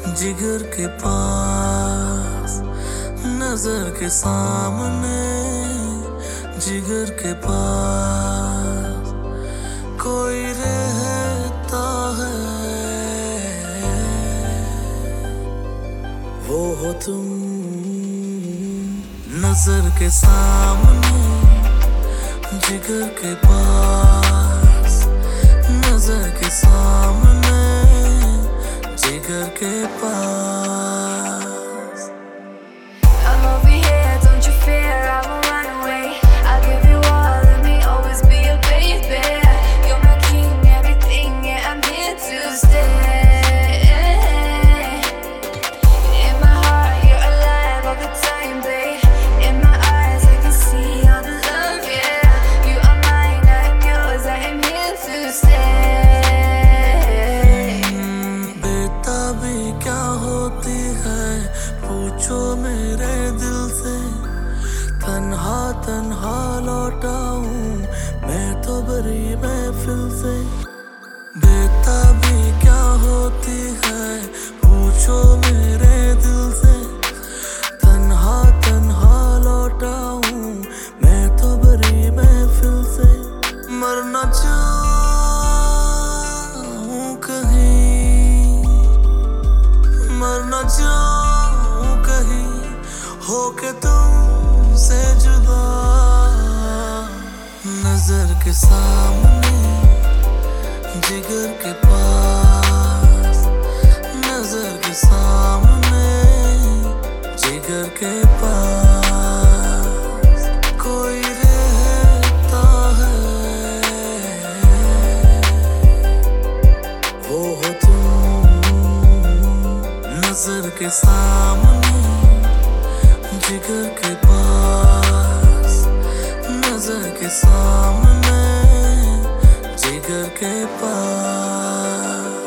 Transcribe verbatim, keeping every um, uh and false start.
जिगर के पास, नजर के सामने, जिगर के पास कोई रहता है, वो हो तुम। नजर के सामने, जिगर के पास, नजर के सामने, जिगर के पास। I'm over here, don't you fear, I won't run away. I'll give you all of me, always be your baby. You're my king, everything, yeah, I'm here to stay. In my heart, you're alive all the time, babe. In my eyes, I can see all the love, yeah. You are mine, I am yours, I am here to stay. बेताबी क्या होती है पूछो मेरे दिल से, तन्हा तन्हा लौटा हूँ मैं तो बड़ी महफिल से। बेताबी क्या होती है पूछो मेरे दिल से, तन्हा तन्हा लौटा हूँ मैं तो बड़ी महफिल से। मरना चाहूँ कहीं, मरना चाहूँ कहीं होके तुमसे जुदा। नजर के सामने, जिगर के पास, नजर के सामने, जिगर के पास कोई रहता है, वो हो तुम। नजर के सामने, जिगर के पास, नजर के सामने, जिगर के पास।